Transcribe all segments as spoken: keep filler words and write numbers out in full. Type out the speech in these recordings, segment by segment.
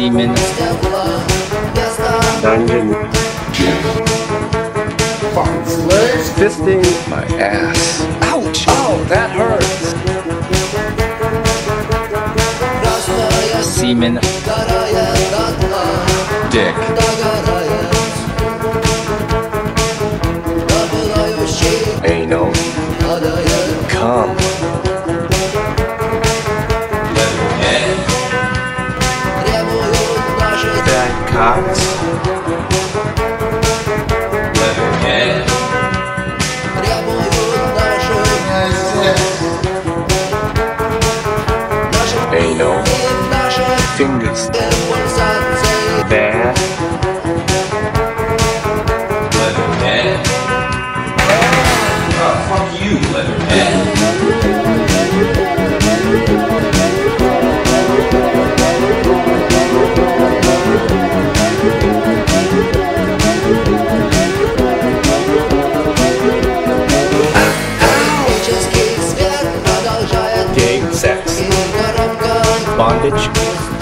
Semen. Dungeon. Fisting my ass. Ouch! Oh, that hurts. Semen. Dick. Anal. Cum. Fat cocks. Anal. Fingers. Bad. Leatherhead. Oh, fuck you, Leatherhead. Gay sex. Bondage.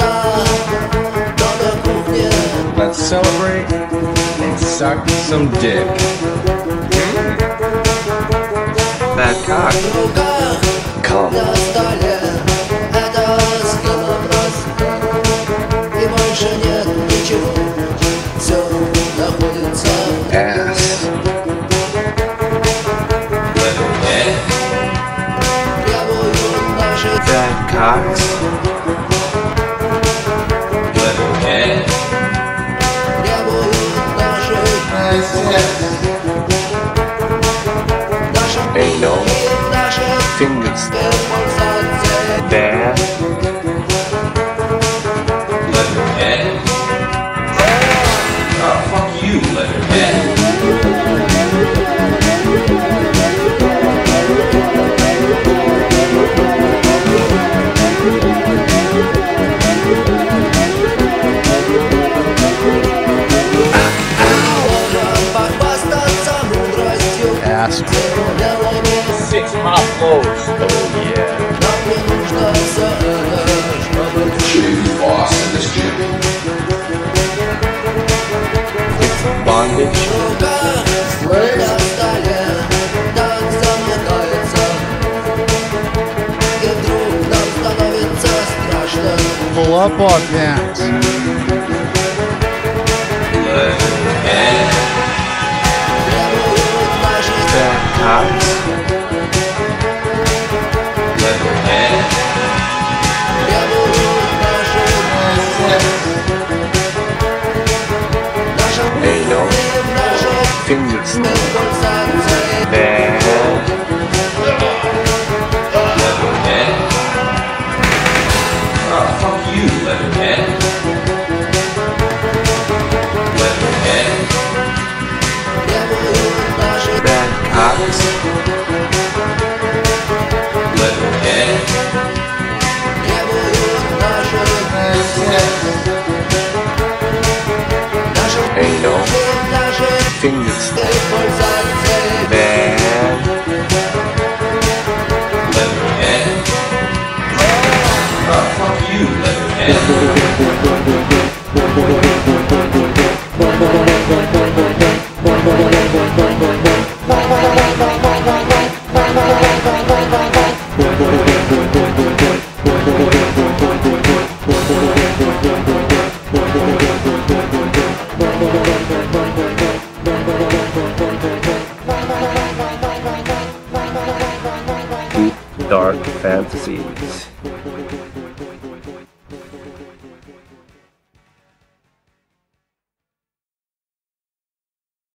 Let's celebrate and suck some dick. Fat cock. Cum. Ass. Leatherhead. Fat cocks. Leatherhead. Anal. Fingers. Bad. Leatherhead. Oh, fuck you, Leatherhead. Ass. Six hot blows. Oh yeah. Should be boss in this gym. It's bondage. Pull up our pants. Leatherhead. Fat cocks. Leatherhead. Anal. Fingers. Bad. Leatherhead. Oh, fuck you, Leatherhead. Leatherhead. Fat cocks. Leatherhead. Anal. Fingers. Bad. Leatherhead. Oh, fuck you, Leatherhead. Deep, dark fantasies.